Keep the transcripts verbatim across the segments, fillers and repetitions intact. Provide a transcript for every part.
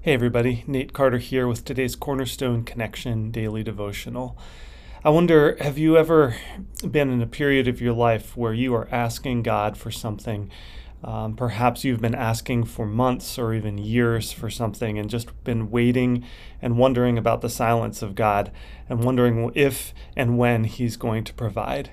Hey everybody, Nate Carter here with today's Cornerstone Connection Daily Devotional. I wonder, have you ever been in a period of your life where you are asking God for something? Um, perhaps you've been asking for months or even years for something and just been waiting and wondering about the silence of God and wondering if and when He's going to provide.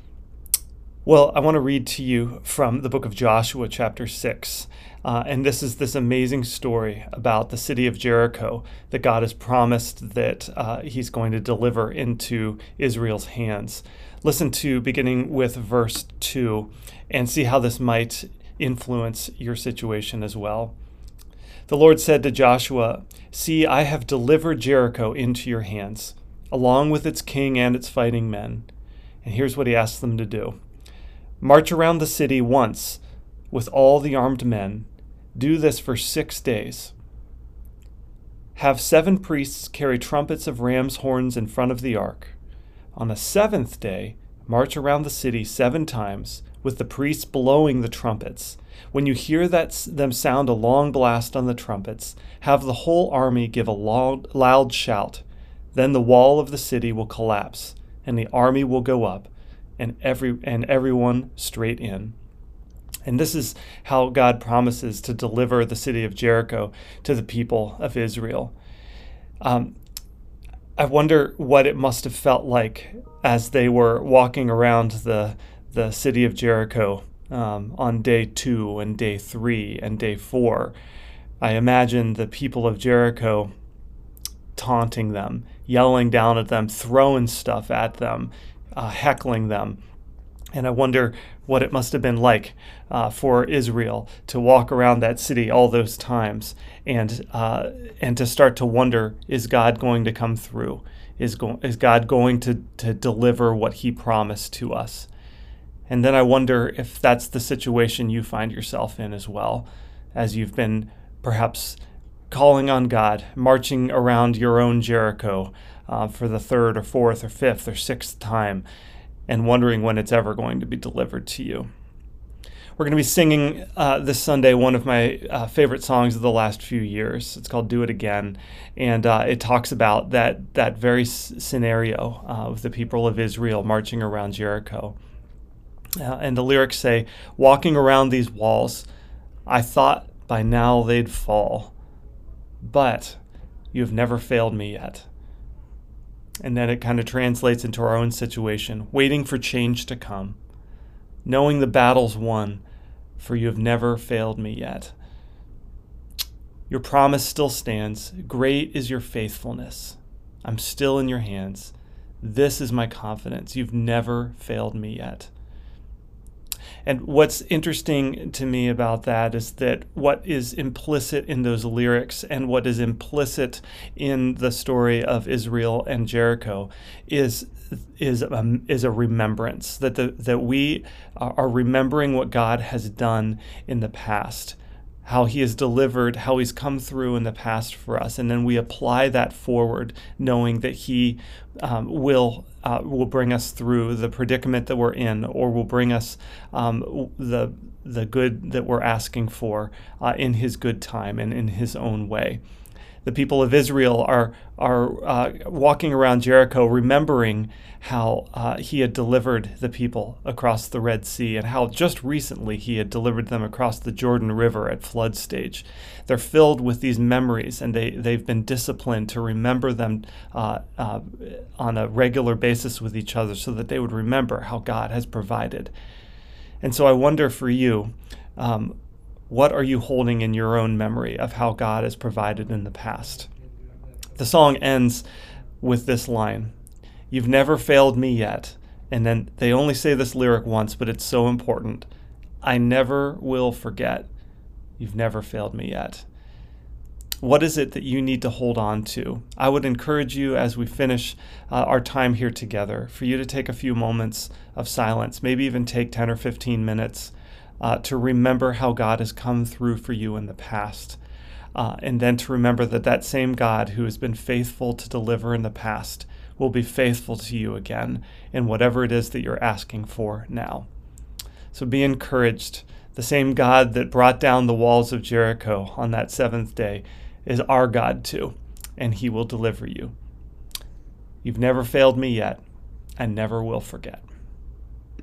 Well, I want to read to you from the book of Joshua, chapter six. Uh, and this is this amazing story about the city of Jericho that God has promised that uh, He's going to deliver into Israel's hands. Listen to beginning with verse two and see how this might influence your situation as well. The Lord said to Joshua, "See, I have delivered Jericho into your hands, along with its king and its fighting men." And here's what He asked them to do. March around the city once with all the armed men. Do this for six days. Have seven priests carry trumpets of ram's horns in front of the ark. On the seventh day, march around the city seven times with the priests blowing the trumpets. When you hear that them sound a long blast on the trumpets, have the whole army give a loud, loud shout. Then the wall of the city will collapse, and the army will go up, and every and everyone straight in. And this is how God promises to deliver the city of Jericho to the people of Israel. Um, I wonder what it must have felt like as they were walking around the the city of Jericho um, on day two and day three and day four. I imagine the people of Jericho taunting them, yelling down at them, throwing stuff at them, uh, heckling them. And I wonder what it must have been like uh, for Israel to walk around that city all those times and uh, and to start to wonder, is God going to come through? Is, go- is God going to, to deliver what He promised to us? And then I wonder if that's the situation you find yourself in as well, as you've been perhaps calling on God, marching around your own Jericho uh, for the third or fourth or fifth or sixth time, and wondering when it's ever going to be delivered to you. We're going to be singing uh, this Sunday one of my uh, favorite songs of the last few years. It's called "Do It Again," and uh, it talks about that that very s- scenario uh, with the people of Israel marching around Jericho. Uh, and the lyrics say, "Walking around these walls, I thought by now they'd fall, but you have never failed me yet." And then it kind of translates into our own situation, waiting for change to come, knowing the battle's won, for you have never failed me yet. Your promise still stands. Great is your faithfulness. I'm still in your hands. This is my confidence. You've never failed me yet. And what's interesting to me about that is that what is implicit in those lyrics and what is implicit in the story of Israel and Jericho is is um, is a remembrance that the that we are remembering what God has done in the past, how He has delivered, how He's come through in the past for us, and then we apply that forward, knowing that He um, will uh, will bring us through the predicament that we're in, or will bring us um, the the good that we're asking for uh, in His good time and in His own way. The people of Israel are are uh, walking around Jericho, remembering how uh, He had delivered the people across the Red Sea and how just recently He had delivered them across the Jordan River at flood stage. They're filled with these memories, and they, they've been disciplined to remember them uh, uh, on a regular basis with each other so that they would remember how God has provided. And so I wonder for you, um, what are you holding in your own memory of how God has provided in the past? The song ends with this line, "You've never failed me yet." And then they only say this lyric once, but it's so important. "I never will forget. You've never failed me yet." What is it that you need to hold on to? I would encourage you as we finish uh, our time here together for you to take a few moments of silence, maybe even take ten or fifteen minutes Uh, to remember how God has come through for you in the past. Uh, and then to remember that that same God who has been faithful to deliver in the past will be faithful to you again in whatever it is that you're asking for now. So be encouraged. The same God that brought down the walls of Jericho on that seventh day is our God too, and he will deliver you. You've never failed me yet, and never will forget.